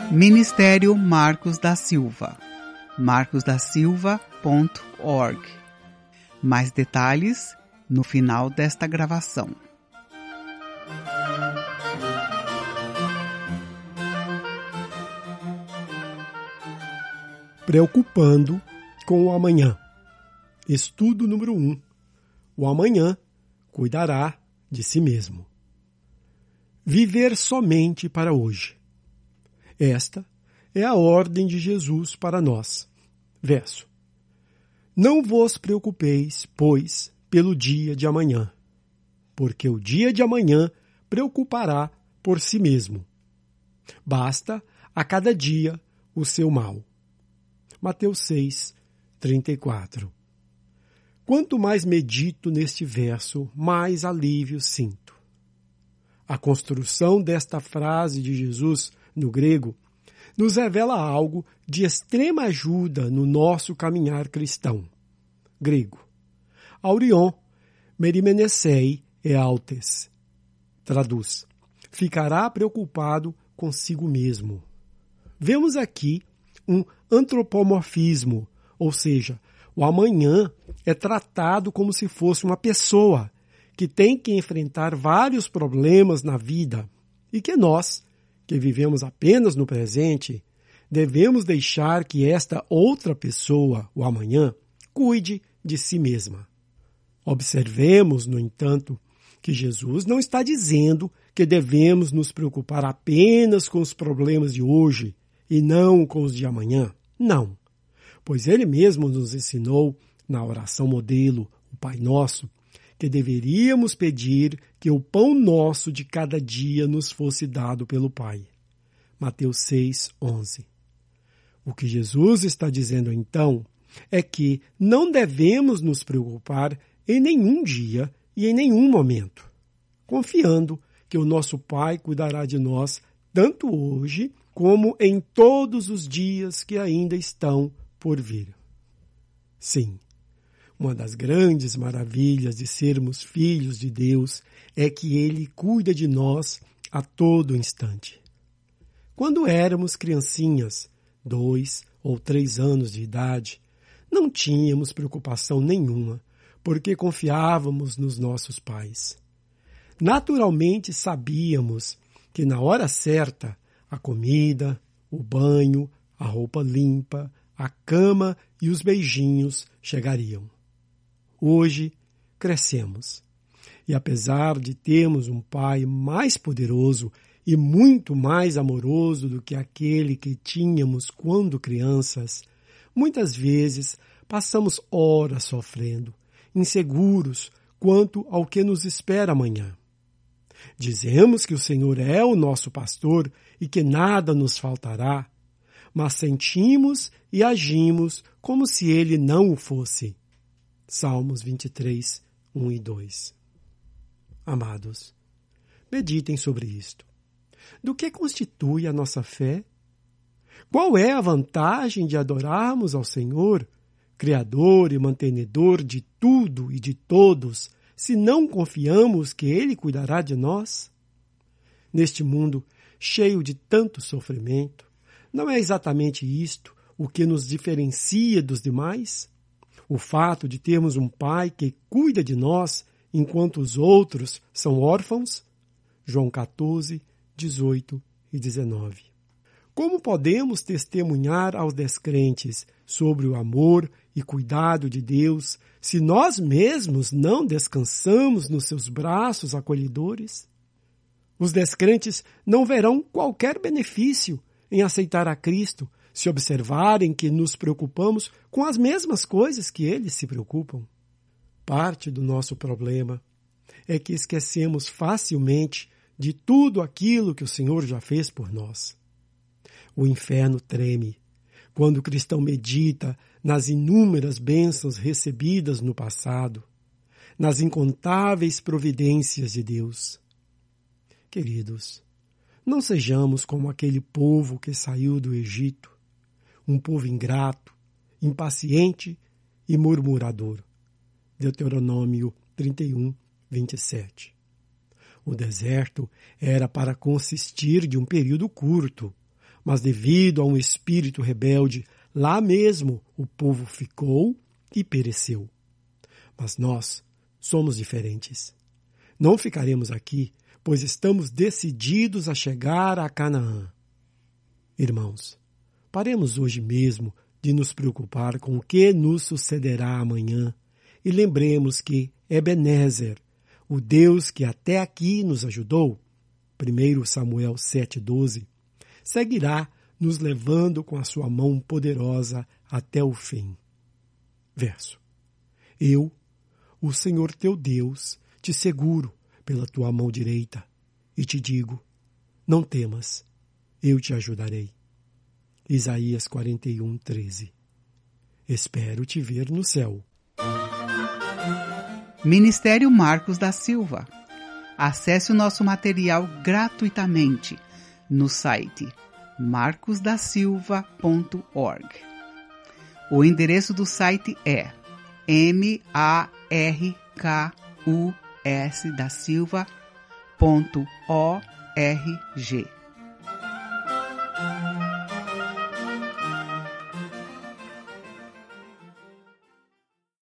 Ministério Marcos da Silva, marcosdasilva.org. Mais detalhes no final desta gravação. Preocupando com o amanhã. Estudo número 1. O amanhã cuidará de si mesmo. Viver somente para hoje. Esta é a ordem de Jesus para nós. Verso. Não vos preocupeis, pois, pelo dia de amanhã, porque o dia de amanhã preocupará por si mesmo. Basta a cada dia o seu mal. Mateus 6, 34. Quanto mais medito neste verso, mais alívio sinto. A construção desta frase de Jesus no grego nos revela algo de extrema ajuda no nosso caminhar cristão. Grego. Aurion merimenessei eautes. Traduz. Ficará preocupado consigo mesmo. Vemos aqui um antropomorfismo, ou seja, o amanhã é tratado como se fosse uma pessoa que tem que enfrentar vários problemas na vida e que nós, que vivemos apenas no presente, devemos deixar que esta outra pessoa, o amanhã, cuide de si mesma. Observemos, no entanto, que Jesus não está dizendo que devemos nos preocupar apenas com os problemas de hoje e não com os de amanhã. Não, pois ele mesmo nos ensinou, na oração modelo, o Pai Nosso, que deveríamos pedir que o pão nosso de cada dia nos fosse dado pelo Pai. Mateus 6, 11. O que Jesus está dizendo então é que não devemos nos preocupar em nenhum dia e em nenhum momento, confiando que o nosso Pai cuidará de nós tanto hoje como em todos os dias que ainda estão por vir. Sim, uma das grandes maravilhas de sermos filhos de Deus é que Ele cuida de nós a todo instante. Quando éramos criancinhas, 2 ou 3 anos de idade, não tínhamos preocupação nenhuma, porque confiávamos nos nossos pais. Naturalmente sabíamos que na hora certa, a comida, o banho, a roupa limpa, a cama e os beijinhos chegariam. Hoje, crescemos. E apesar de termos um pai mais poderoso e muito mais amoroso do que aquele que tínhamos quando crianças, muitas vezes passamos horas sofrendo, inseguros quanto ao que nos espera amanhã. Dizemos que o Senhor é o nosso pastor e que nada nos faltará, mas sentimos e agimos como se ele não o fosse. Salmos 23, 1 e 2. Amados, meditem sobre isto. Do que constitui a nossa fé? Qual é a vantagem de adorarmos ao Senhor, Criador e mantenedor de tudo e de todos, se não confiamos que Ele cuidará de nós? Neste mundo cheio de tanto sofrimento, não é exatamente isto o que nos diferencia dos demais? O fato de termos um Pai que cuida de nós enquanto os outros são órfãos? João 14, 18 e 19. Como podemos testemunhar aos descrentes sobre o amor e cuidado de Deus se nós mesmos não descansamos nos seus braços acolhedores? Os descrentes não verão qualquer benefício em aceitar a Cristo se observarem que nos preocupamos com as mesmas coisas que eles se preocupam. Parte do nosso problema é que esquecemos facilmente de tudo aquilo que o Senhor já fez por nós. O inferno treme quando o cristão medita nas inúmeras bênçãos recebidas no passado, nas incontáveis providências de Deus. Queridos, não sejamos como aquele povo que saiu do Egito, um povo ingrato, impaciente e murmurador. Deuteronômio 31, 27. O deserto era para consistir de um período curto, Mas devido a um espírito rebelde, lá mesmo o povo ficou e pereceu. Mas nós somos diferentes. Não ficaremos aqui, pois estamos decididos a chegar a Canaã. Irmãos, paremos hoje mesmo de nos preocupar com o que nos sucederá amanhã e lembremos que Ebenezer, o Deus que até aqui nos ajudou, 1 Samuel 7,12, seguirá nos levando com a sua mão poderosa até o fim. Verso. Eu, o Senhor teu Deus, te seguro pela tua mão direita e te digo, não temas, eu te ajudarei. Isaías 41:13. Espero te ver no céu. Ministério Marcos da Silva. Acesse o nosso material gratuitamente no site marcosdasilva.org. O endereço do site é markusdasilva.org.